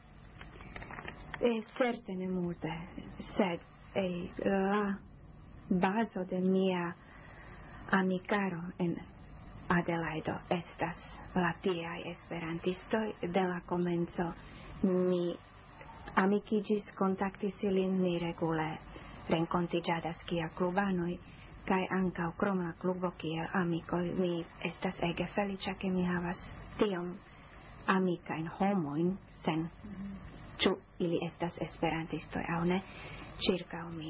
Certe ne multe, sed la bazo de mia amikaro en Adelaido estas la tiaj esperantistoj. De la komenco ni amikiĝis, kontaktis ilin, ni regule renkontiĝadas kiel klubanoj, kaj ankaŭ krom la klubo kiel amikoj mi estas ege feliĉa, ke mi havas tiom amikajn homojn, sen ĉu ili estas esperantistoj aŭ ne, ĉirkaŭ mi.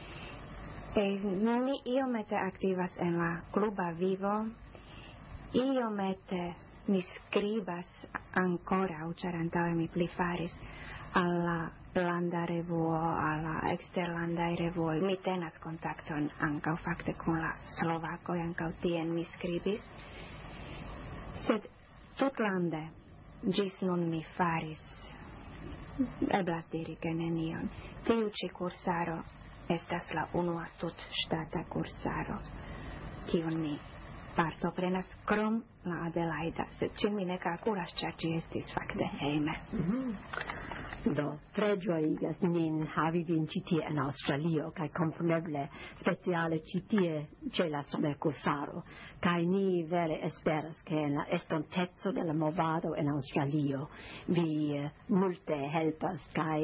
Mi iomete aktivas en la kluba vivo, iomete mi skribas ankoraŭ, ĉar antaŭe mi pli faris, al la landa revuo, al la eksterlandaj revuoj. Mi tenas kontakton ankaŭ fakte kun la slovakoj, ankaŭ tien mi skribis. Sed tutlande ĝis nun mi faris, eblas diri ke nenion. Tiu ĉi kursaro estas la unua tutŝtata kursaro, kiun mi partoprenas krom la Adelaida, sed ĝin mi ne kalkulas, ĉar ĝi estis fakte hejme. Do, tre ĝojigas min havi vin ĉi tie en Aŭstralio, kaj kompreneble speciale ĉi tie ĉe la somerkursaro, kaj ni vere esperas, ke en la estonteco de la movado en Aŭstralio vi multe helpas, kaj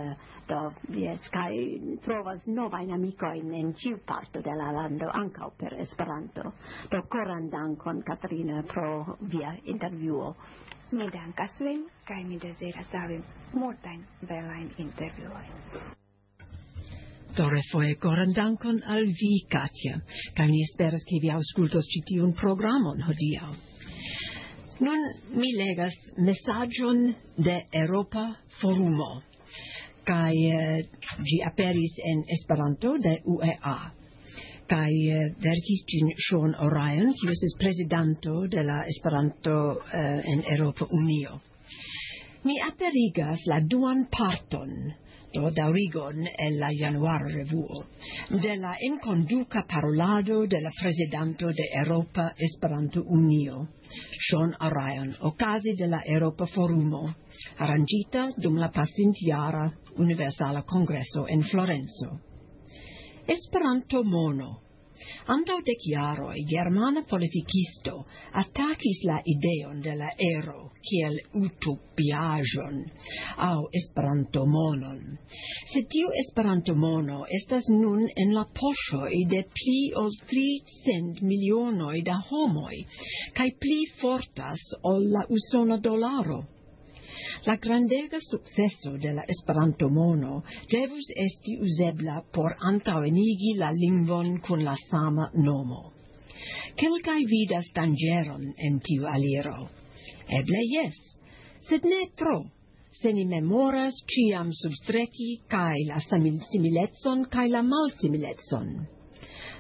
trovas novajn amikojn en ĉiu parto de la lando, ankaŭ per Esperanto. Do, koran dankon, Katarina, pro via intervjuo. Mi dankas vin, kaj mi deziras havi multajn belajn intervjuojn. Do refoje koran dankon al vi, Katja, kaj mi esperas, ke vi aŭskultos ĉi tiun programon hodiaŭ. Nun mi legas mesaĝon de Eŭropa Forumo, kaj ĝi aperis en Esperanto de UEA. Kaj verkis ĝin Sean O'Ryan, kiu estis prezidanto de la Esperanto en Eŭropa Unio. Mi aperigas la duan parton, do daŭrigon el la januara revuo, de la enkonduka parolado de la prezidanto de Eŭropa Esperanto Unio, Sean O'Ryan, okaze de la Eŭropa Forumo, aranĝita dum la pasintjara Universala Kongreso en Florenco. Esperanto mono. Antaŭ 10 jaroj germana politikisto atakis la ideon de la ero kiel utopiaĵon aŭ Esperanto monon. Sed tiu Esperanto mono estas nun en la poŝoj de pli ol 300 milionoj da homoj kaj pli fortas ol la usona dolaro. La grandega sukceso de la Esperanto mono devus esti uzebla por antaŭenigi la lingvon kun la sama nomo. Kelkaj vidas danĝeron en tiu aliro. Eble jes, sed ne tro, se ni memoras ĉiam substreki kaj la similecon kaj la malsimilecon.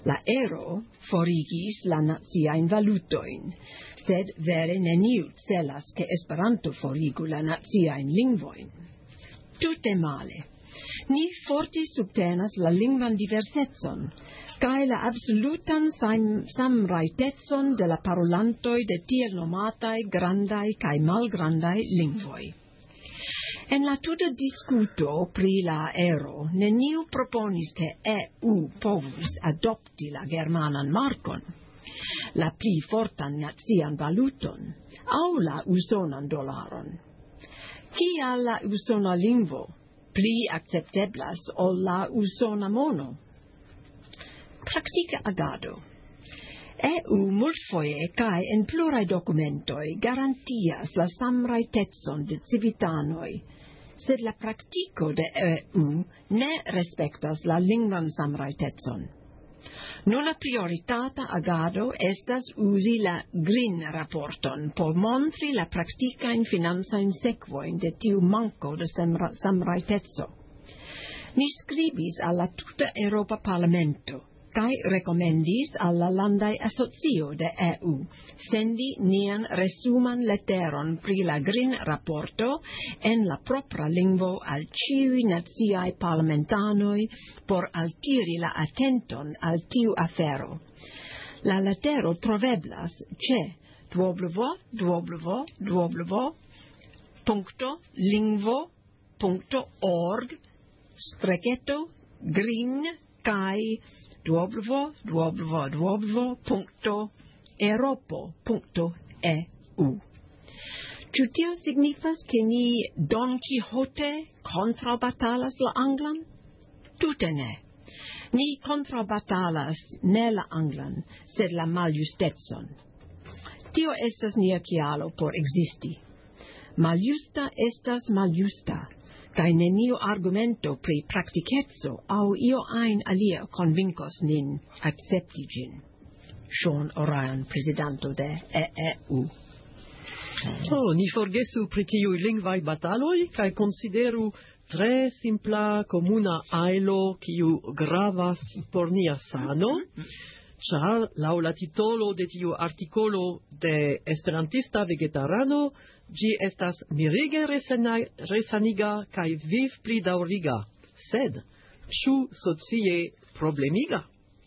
La euro forigis la naziain valutoin, sed vere neniu celas che Esperanto forigu la naziain lingvoin. Tute male. Ni forti subtenas la lingvan diversetson, cae la absolutan samraitetson de la parolantoi de tiel nomatai grandai cae malgrandai lingvoi. En la tuta discuto pri la euro, neniu proponis che EU povus adopti la germanan markon, la pli fortan nazian valuton, au la usonan dolaron. Kial la usona lingvo pli accepteblas ol la usona mono? Praktika agado. EU multfoje cae en plurai documentoi garantias la samraitetson de civitanoi, sed la praktiko de EU ne respektas la lingvan samraitetson. Nula prioritata agado estas uzi la Green-raporton por montri la praktikain finanzain sekvoin de tiu manko de samraitetso. Ni skribis al la tuta Europa Parlamento, kai recomendis alla landai asocio de EU sendi nian resuman letteron pri la Green rapporto en la propra lingvo al ciui naziai parlamentanoi por altiri la attenton al tiu afero. La lettero troveblas ce www.lingvo.org/green kai www.eropo.eu. Ĉu tio signifas ke ni Don Quixote kontraŭbatalas la anglan? Tute ne. Ni kontraŭbatalas ne la anglan, sed la maljustecon. Tio estas nia kialo por ekzisti. Maljusta estas maljusta, kaj neniu argumento pri praktikeco aŭ io ajn alia konvinkos nin akcepti ĝin. Sean O'Ryan, prezidanto de EU. Ni forgesu pri tiuj lingvaj bataloj kaj konsideru tre simpla komuna ajlo kiu gravas por nia sano, ĉar laŭ la titolo de tiu artikolo de Esperantista Vegetarano ĝi estas mirige resaniga kaj vivplidaŭriga, sed ĉu socie problemiga?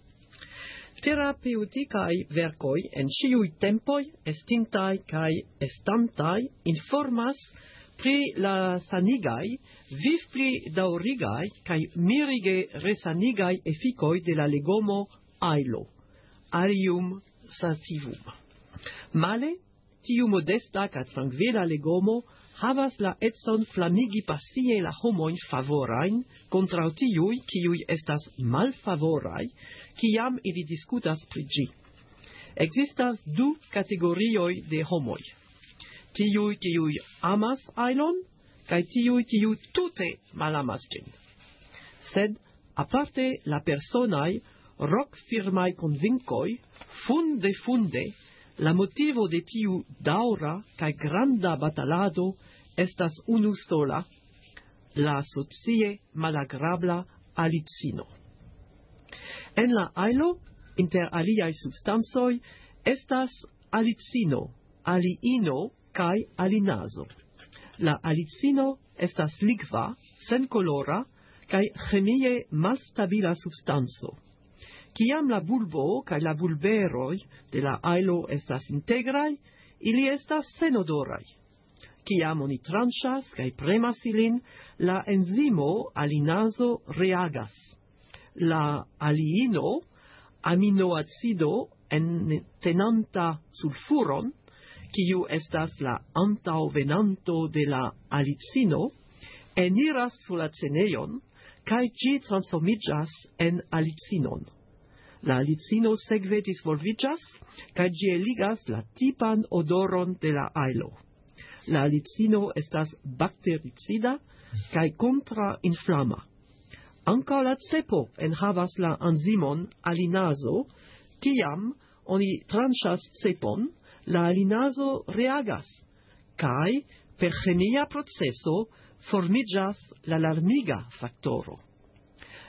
Terapeutikaj verkoj en ĉiuj tempoj, estintaj kaj estantaj, informas pri la sanigaj, vivplidaŭrigaj kaj mirige resanigaj efikoj de la legomo ajlo, Allium sativum. Male, tiu modesta kaj trankvila legomo havas la econ flamigi pasie la homojn favorajn kontraŭ tiuj, kiuj estas malfavoraj, kiam ili diskutas pri ĝi. Ekzistas du kategorioj de homoj: tiuj, kiuj amas ajlon, kaj tiuj, kiuj tute malamas ĝin. Sed aparte la personaj rokfirmaj konvinkoj, funde, la motivo de tiu daŭra kaj granda batalado estas unu sola, la socie malagrabla alicino. En la ajlo, inter aliaj substancoj, estas alicino, aliino kaj alinazo. La alicino estas likva, senkolora kaj ĥemie malstabila substanco. Kiam la bulbo kaj la bulberoj de la ajlo estas integraj, ili estas senodoraj. Kiam oni tranĉas kaj premas ilin, la enzimo alinazo reagas. La aliino, aminoacido entenanta sulfuron, kiu estas la antaŭvenanto de la alicino, eniras sur la cenejon kaj ĝi transformiĝas en alicinon. La alicino sekve disvolviĝas kaj ĝi eligas la tipan odoron de la ajlo. La alicino estas baktericida kaj kontrainflama. Ankaŭ la cepo enhavas la enzimon alinazo, kiam oni tranĉas cepon, la alinazo reagas, kaj per ĥemia proceso formiĝas la larmiga faktoro.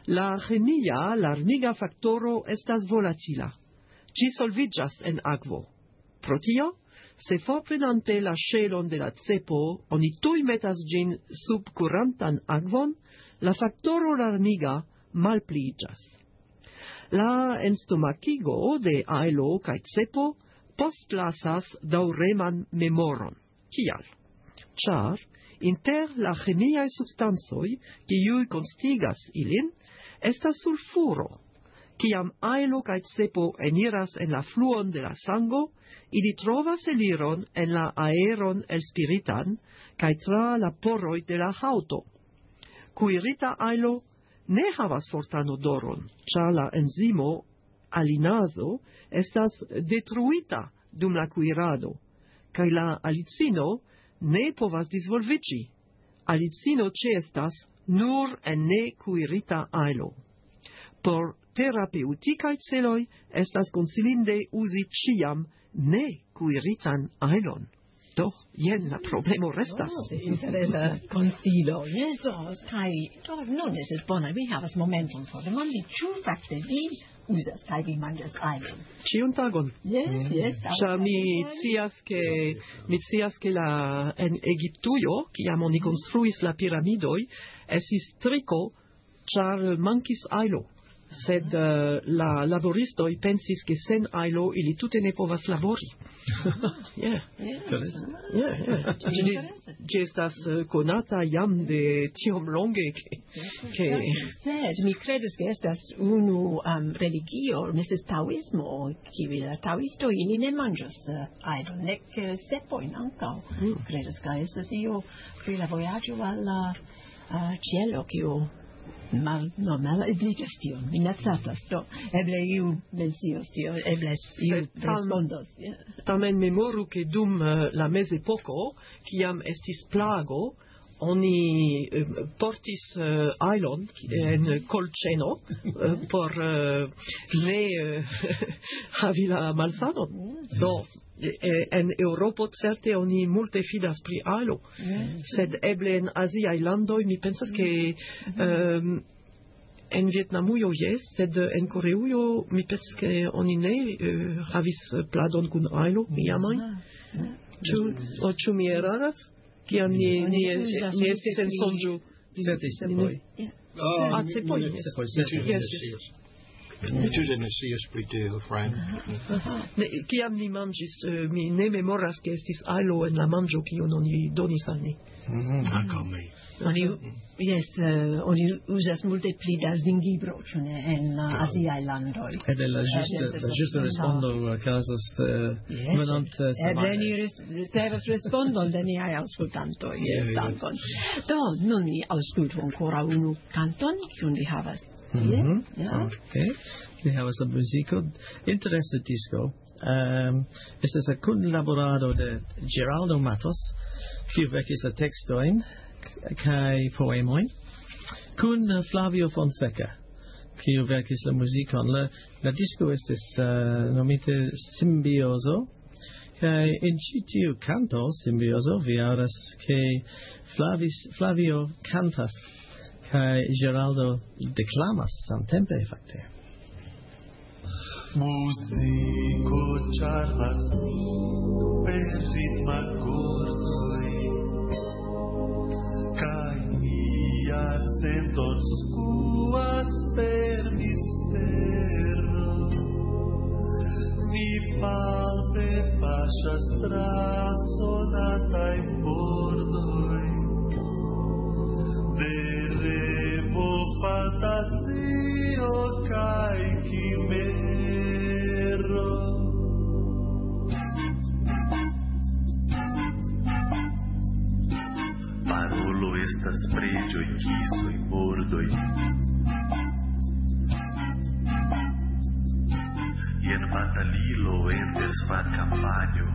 La chemia larmiga faktoro estas volatila. Ĝi solviĝas en akvo. Pro tio, se forprenante la ŝelon de la cepo, oni tuj metas ĝin sub kurantan akvon, la faktoro larmiga malpliiĝas. La enstomakigo de aelo kaj cepo postlasas daŭreman memoron. Kial? Ĉar inter la chemiaj substancoj, kiuj konstigas ilin, estas sulfuro. Kiam aelo kaj cepo eniras en la fluon de la sango, ili trovas eliron en la aeron elspiritan kaj tra la poroj de la haŭto. Kuirita aelo ne havas fortan odoron, ĉar la enzimo alinazo estas detruita dum la kuirado, kaj la alicino ne povas disvolviĝi. Alicino ĉeestas nur en ne kuirita aelo. Por terapeutikaj celoj estas konsilinde uzi ĉiam ne kuiritan aelon. Do, jen la problemo restas. Interesa konsilo. Yes, kaj nun estas bona. Vi havas momenton por demandi, ĉu fakte vi uzas kaj vi manĝas aelon? Ĉiun tagon. Yes. Ĉar mi scias ke en Egiptujo, kiam oni konstruis la piramidoj, estis triko, ĉar mankis aelo. Sed la laboristoj pensis ke sen aelo ili tute ne povas labori. Ĝi estas konata jam de tiom longe ke sed mi kredas ke estas unu religio, estas taoismo, kiuj la taoistoj ili ne manĝas aelon, nek sepojn ankaŭ. Kredas ke estas io pri la vojaĝo al la ĉielo, kiu malnormala ebligas tion. Mi ne certas, do eble iu mencios tio, eble iu respondos. Tamen memoru ke dum la mezepoko, kiam estis plago, oni portis aelon en kolĉeno por ne havi la malsanon. Do en Eŭropo certe oni multe fidas pri aelo, sed eble en aziaj landoj mi pensas ke en Vietnamujo jes, sed en Koreujo mi pensas ke oni ne havis pladon kun aelo iamajn. Ĉu mi eraras? Kiam ni estis en sonĝo. Cepoj. Cepoj. Mi tute ne scias pri tio, Frank. Kiam ni manĝis, mi ne memoras ke estis aelo en la manĝo kiun oni donis al ni. Ankaŭ mi. Oni uzas multe pli da zingibro, ĉu ne, en aziaj landoj. Eble la ĝusta respondo okazos venonte eble ni ricevas respondon de niaj aŭskultantoj. Dankon. Do, nun ni aŭskultu ankoraŭ unu kanton, kiun vi havas. Okay. Vi havas la muziko. Interesa disco. Estas la kunlaborado de Geraldo Matos, kiu vekis la tekstojn kaj poemojn, kun Flavio Fonseca, kiu vekis la muzikon. La disco estis nomite Simbiozo, kaj en ĉi tiu kanto Simbiozo vi aŭdas ke Flavio kantas kaj Geraldo deklamas samtempe fakte. Muziko ĉarmas per ritma kordoj, kaj mia senton skuas per mistero. Mi palpe paŝas tra sonataj bordoj de revo, fantazio kaj chimero. Parolo estas preĝoj, kisoj, bordoj. Jen batalilo en vesperkampanjo.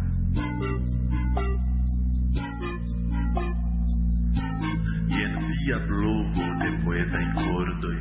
Jen via blovo de poetaj kordoj.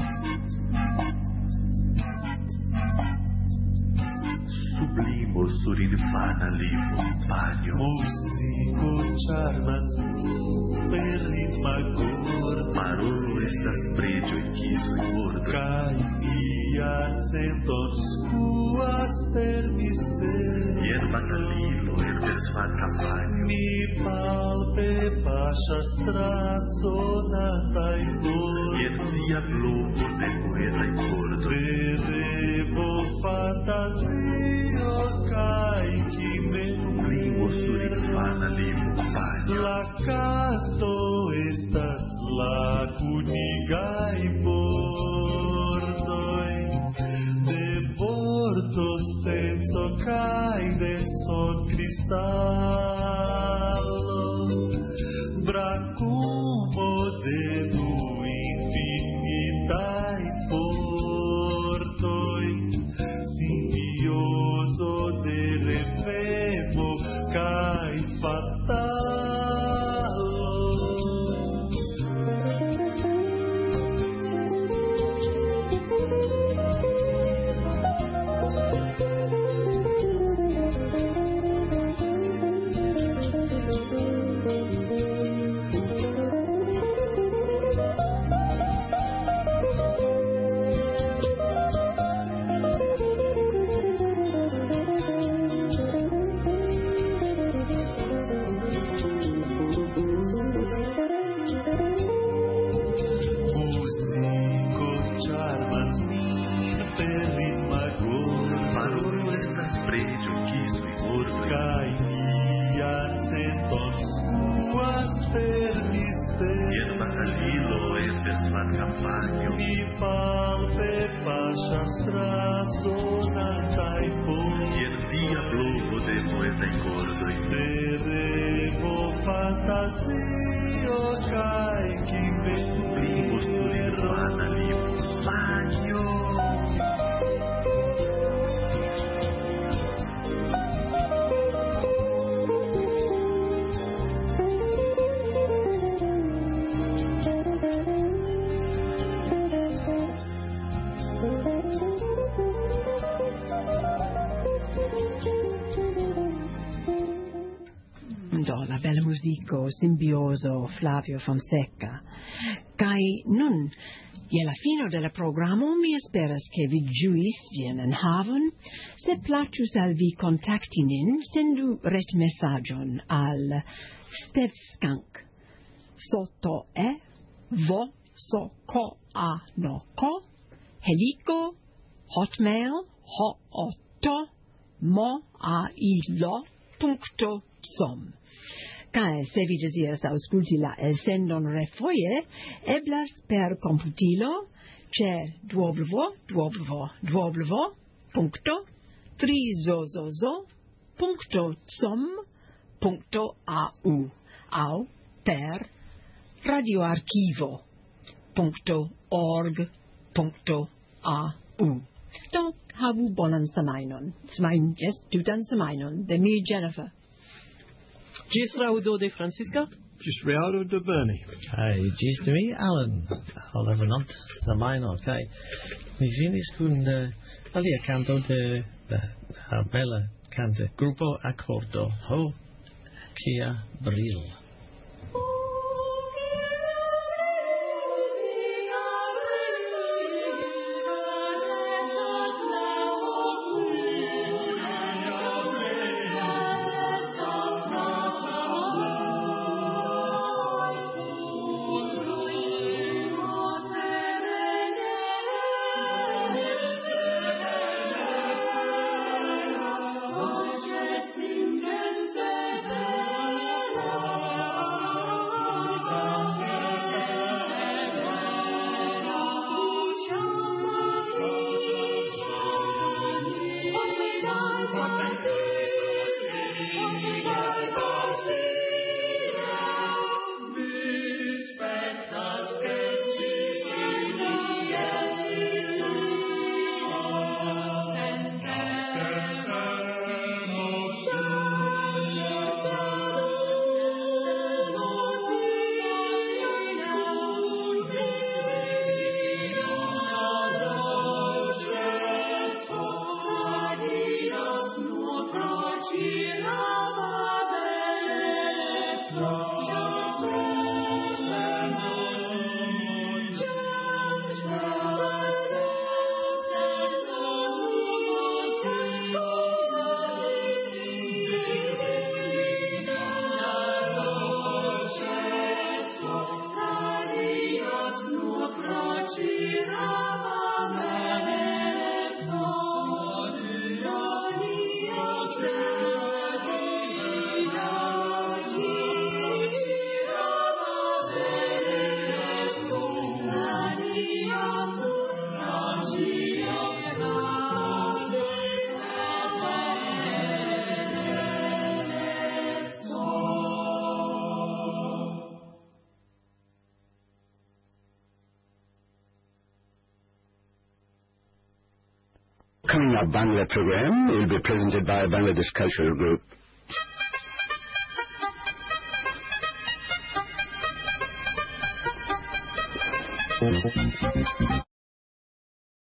Sublimo sur infana limo panjo. Muziko ĉarmas per ritma kordo. Parolo estas preĝoj, kisoj, bordoj. Kai ian senton scuas per mister Ien batalilo er persvat campagno Mi palpe pasha strazo natai flor Ien diablo por de poeta in cordo Berevo fantasio kai chi me Limo surifana limo bagno La canto estas la cunigai bordoi De bordo senso kai de son cristallo Bracumo de du infinitai portoi Simbioso de refemo kai fatalo La bella musico simbioso Flavio Fonseca. Kai nun, je la fino della programma mi esperas che vi giuisien en havon, se placius al vi contactinin, sendu ret messagion al stevskank sotto vo so ko a no ko helico hotmail ho8 mo a ilo.com. Kai se vi desiras ausculti la elsendon refoje, eblas per computilo ce www.trizozozo.com.au au per radioarchivo.org.au. Do havu bonan semajnon. Tutan semajnon de mi Jennifer. Gis raudo de Francisca? Gis raudo de Bernie. Kai, gis de mi, Alan. Olevenant, samaino, kai. Mi finis kun alia canto de bella cante. Gruppo Accordo. Ho, kia bril. Voces intense vera Coming up, Bangla program will be presented by Bangladesh Cultural Group.